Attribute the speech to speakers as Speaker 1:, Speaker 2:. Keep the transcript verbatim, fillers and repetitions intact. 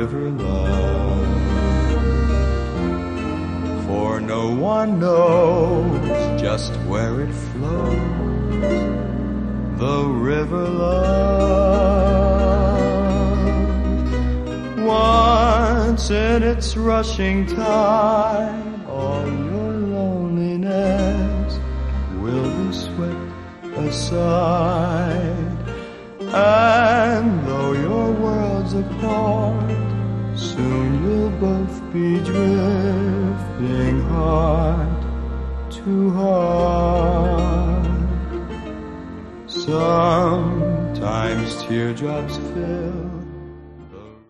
Speaker 1: river love. For no one knows just where it flows, the river love. Once in its rushing tide, all your loneliness will be swept aside. And though your worlds apart, soon you'll both be drifting heart to heart. Sometimes teardrops fill